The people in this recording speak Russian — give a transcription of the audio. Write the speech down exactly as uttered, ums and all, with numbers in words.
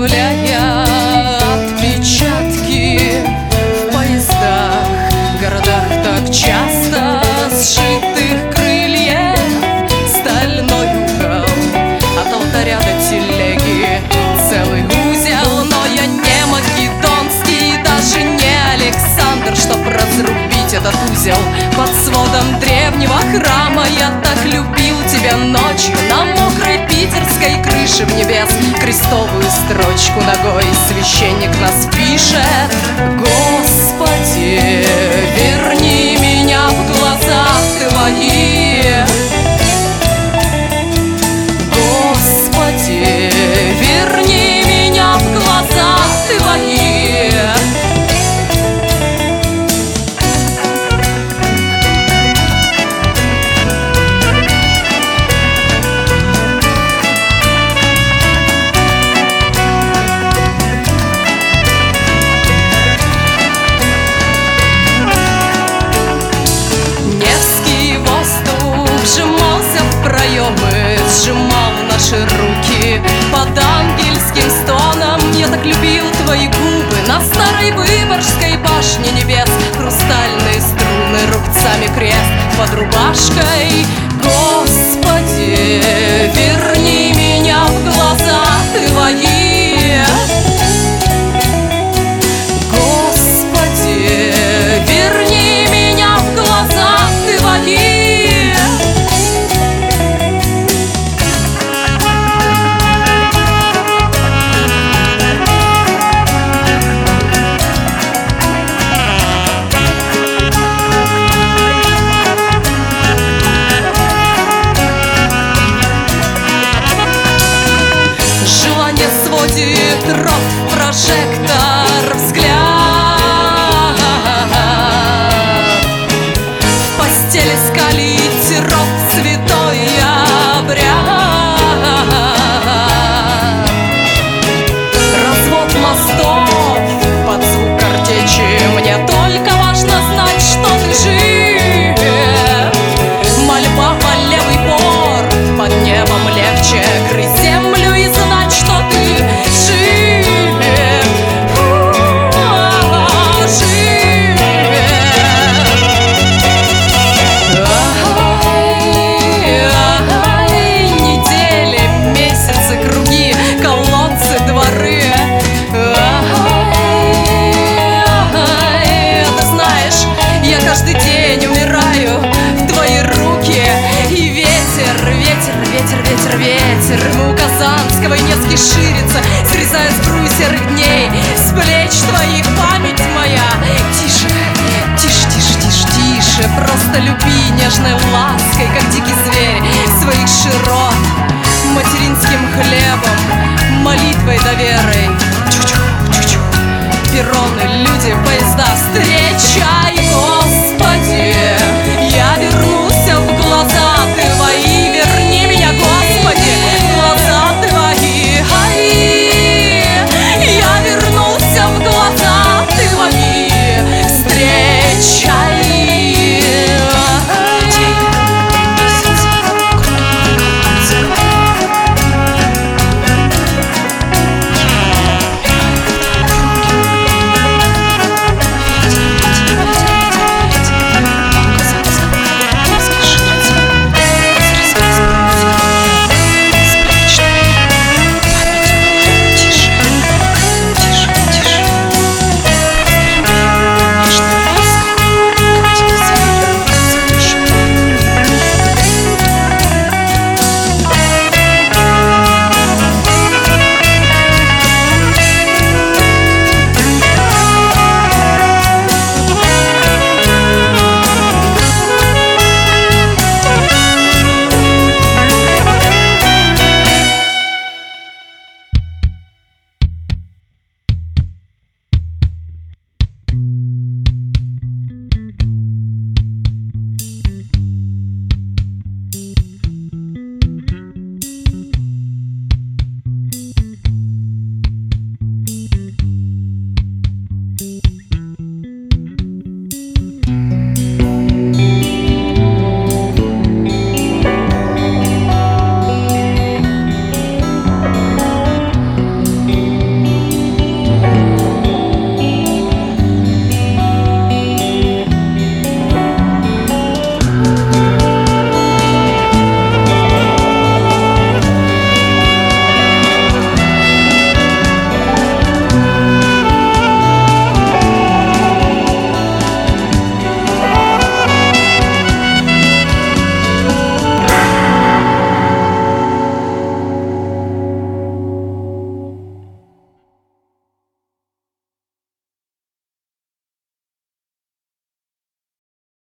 оставляя отпечатки в поездах, городах так часто сшитых крыльев, стальной угол от алтаря до телеги, целый узел. Но я не Македонский, даже не Александр, чтоб разрубить этот узел под сводом древнего храма. Я так любил тебя ночью на мокрой питерской крыше в небес. Крестовую строчку ногой священник нас пишет: Господи, верни меня в глаза твои. Господи, верни меня в глаза твои. Сжимал наши руки под ангельским стоном. Я так любил твои губы на старой Выборгской башне небес. Хрустальные струны, рубцами крест под рубашкой. Господи, верни меня в глаза твои. Господи, верни меня в глаза твои. Сводит рот в прожектор взгляд. В постели скалить рот святой обряд. Развод мостов под звук картечи. Мне только важно знать, что ты жив. Мольба во левый борт, под небом легче грызть землю и знать, что ты каждый день умираю в твои руки. И ветер, ветер, ветер, ветер, ветер ему у Казанского и Невский ширится, срезая сбрую серых дней с плеч твоих память моя. Тише, тише, тише, тише, тише, просто люби нежной лаской, как дикий зверь, своих широт материнским хлебом, молитвой доверия.